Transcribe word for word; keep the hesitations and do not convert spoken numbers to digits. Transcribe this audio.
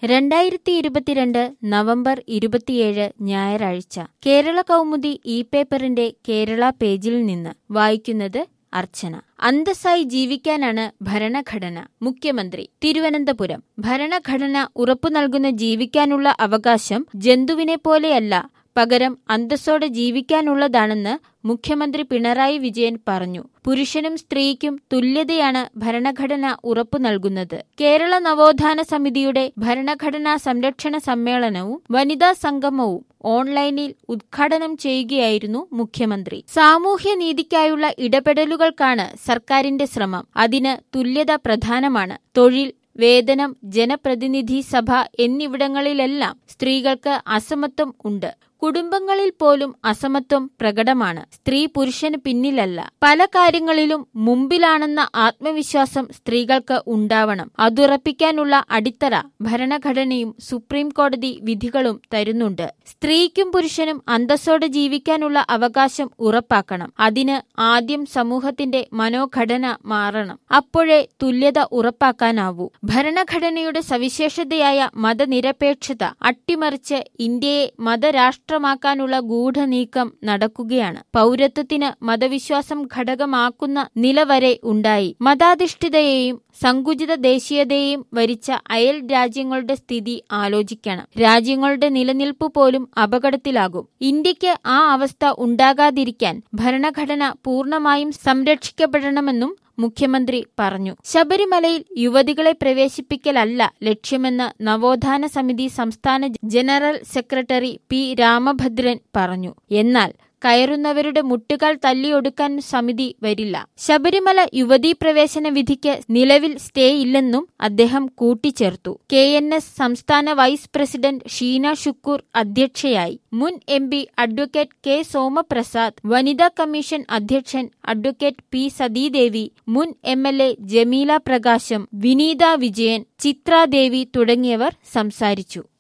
രണ്ടായിരത്തി ഇരുപത്തിരണ്ട് നവംബർ ഇരുപത്തിയേഴ് ഞായറാഴ്ച കേരള കൗമുദി ഇ പേപ്പറിന്റെ കേരള പേജിൽ നിന്ന് വായിക്കുന്നത് അർച്ചന. അന്തസ്സായി ജീവിക്കാനാണ് ഭരണഘടന. മുഖ്യമന്ത്രി തിരുവനന്തപുരം. ഭരണഘടന ഉറപ്പു നൽകുന്ന ജീവിക്കാനുള്ള അവകാശം ജന്തുവിനെ പോലെയല്ല, പകരം അന്തസ്സോടെ ജീവിക്കാനുള്ളതാണെന്ന് മുഖ്യമന്ത്രി പിണറായി വിജയൻ പറഞ്ഞു. പുരുഷനും സ്ത്രീക്കും തുല്യതയാണ് ഭരണഘടന ഉറപ്പു നൽകുന്നത്. കേരള നവോത്ഥാന സമിതിയുടെ ഭരണഘടനാ സംരക്ഷണ സമ്മേളനവും വനിതാ സംഗമവും ഓൺലൈനിൽ ഉദ്ഘാടനം ചെയ്യുകയായിരുന്നു മുഖ്യമന്ത്രി. സാമൂഹ്യനീതിക്കായുള്ള ഇടപെടലുകൾക്കാണ് സർക്കാരിന്റെ ശ്രമം. അതിന് തുല്യത പ്രധാനമാണ്. തൊഴിൽ, വേതനം, ജനപ്രതിനിധി സഭ എന്നിവിടങ്ങളിലെല്ലാം സ്ത്രീകൾക്ക് അസമത്വം ഉണ്ട്. കുടുംബങ്ങളിൽ പോലും അസമത്വം പ്രകടമാണ്. സ്ത്രീ പുരുഷന് പിന്നിലല്ല, പല കാര്യങ്ങളിലും മുമ്പിലാണെന്ന ആത്മവിശ്വാസം സ്ത്രീകൾക്ക് ഉണ്ടാവണം. അതുറപ്പിക്കാനുള്ള അടിത്തറ ഭരണഘടനയും സുപ്രീം കോടതി വിധികളും തരുന്നുണ്ട്. സ്ത്രീക്കും പുരുഷനും അന്തസ്സോടെ ജീവിക്കാനുള്ള അവകാശം ഉറപ്പാക്കണം. അതിന് ആദ്യം സമൂഹത്തിന്റെ മനോഘടന മാറണം. അപ്പോഴേ തുല്യത ഉറപ്പാക്കാനാവൂ. ഭരണഘടനയുടെ സവിശേഷതയായ മതനിരപേക്ഷത അട്ടിമറിച്ച് ഇന്ത്യയെ മതരാഷ്ട്ര ാക്കാനുള്ള ഗൂഢനീക്കം നടക്കുകയാണ്. പൗരത്വത്തിന് മതവിശ്വാസം ഘടകമാക്കുന്ന നില വരെ ഉണ്ടായി. മതാധിഷ്ഠിതയെയും സങ്കുചിത ദേശീയതയെയും വരിച്ച അയൽ രാജ്യങ്ങളുടെ സ്ഥിതി ആലോചിക്കണം. രാജ്യങ്ങളുടെ നിലനിൽപ്പ് പോലും അപകടത്തിലാകും. ഇന്ത്യക്ക് ആ അവസ്ഥ ഉണ്ടാകാതിരിക്കാൻ ഭരണഘടന പൂർണ്ണമായും സംരക്ഷിക്കപ്പെടണമെന്നും മുഖ്യമന്ത്രി പറഞ്ഞു. ശബരിമലയിൽ യുവതികളെ പ്രവേശിപ്പിക്കലല്ല ലക്ഷ്യമെന്ന് നവോത്ഥാന സമിതി സംസ്ഥാന ജനറൽ സെക്രട്ടറി പി രാമഭദ്രൻ പറഞ്ഞു. എന്നാൽ കയറുന്നവരുടെ മുട്ടുകാൽ തല്ലിയൊടുക്കാൻ സമിതി വരില്ല. ശബരിമല യുവതീ പ്രവേശന വിധിക്ക് നിലവിൽ സ്റ്റേ ഇല്ലെന്നും അദ്ദേഹം കൂട്ടിച്ചേർത്തു. കെ എൻ എസ് സംസ്ഥാന വൈസ് പ്രസിഡന്റ് ഷീന ഷുക്കൂർ അധ്യക്ഷയായി. മുൻ M P advocate K Somaprasad, വനിതാ കമ്മീഷൻ അധ്യക്ഷൻ അഡ്വക്കേറ്റ് പി സതീദേവി, മുൻ എം എൽ എ ജമീല പ്രകാശം, വിനീത വിജയൻ, ചിത്രാദേവി തുടങ്ങിയവർ സംസാരിച്ചു.